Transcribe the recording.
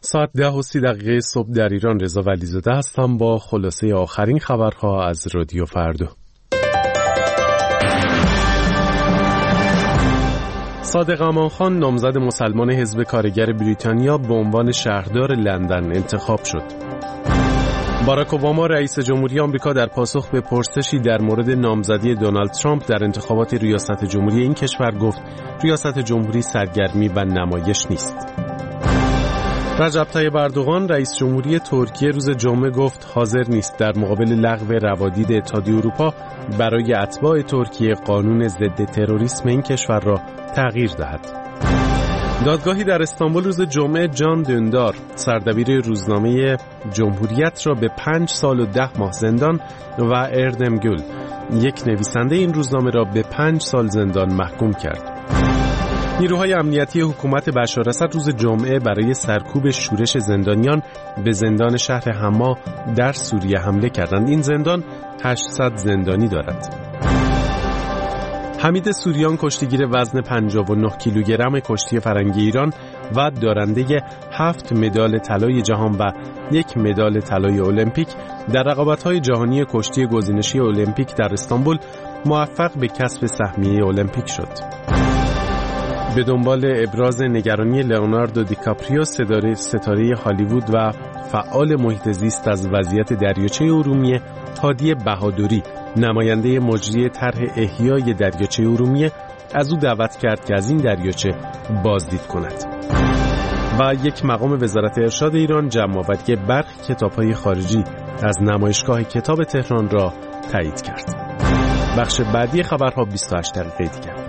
ساعت 10:30 صبح در ایران. رضا ولیزاده هستم با خلاصه آخرین خبرها از رادیو فردا. صادق امانخان نامزد مسلمان حزب کارگر بریتانیا به عنوان شهردار لندن انتخاب شد. باراک اوباما رئیس جمهوری آمریکا در پاسخ به پرسشی در مورد نامزدی دونالد ترامپ در انتخابات ریاست جمهوری این کشور گفت ریاست جمهوری سرگرمی و نمایش نیست. رجب طیب اردوغان رئیس جمهوری ترکیه روز جمعه گفت حاضر نیست در مقابل لغو روادید اتحادیه اروپا برای اتباع ترکیه قانون ضد تروریسم این کشور را تغییر دهد. دادگاهی در استانبول روز جمعه جان دوندار سردبیر روزنامه جمهوریت را به 5 سال و 10 ماه زندان و اردم گل یک نویسنده این روزنامه را به 5 سال زندان محکوم کرد. نیروهای امنیتی حکومت بشار اسد روز جمعه برای سرکوب شورش زندانیان به زندان شهر حما در سوریه حمله کردند. این زندان 800 زندانی دارد. حمید سوریان کشتیگیر وزن 59 کیلوگرم کشتی فرنگی ایران و دارنده 7 مدال طلای جهان و 1 مدال طلای المپیک در رقابت‌های جهانی کشتی گزینشی المپیک در استانبول موفق به کسب سهمیه المپیک شد. به دنبال ابراز نگرانی لئوناردو دیکاپریو ستاره هالیوود و فعال محیط زیست از وضعیت دریاچه ارومیه، هادی بهادری نماینده مجری طرح احیای دریاچه ارومیه از او دعوت کرد که از این دریاچه بازدید کند. و یک مقام وزارت ارشاد ایران جمع‌آوری برخی کتاب‌های خارجی از نمایشگاه کتاب تهران را تایید کرد. بخش بعدی خبرها 28 دقیقه دیگر.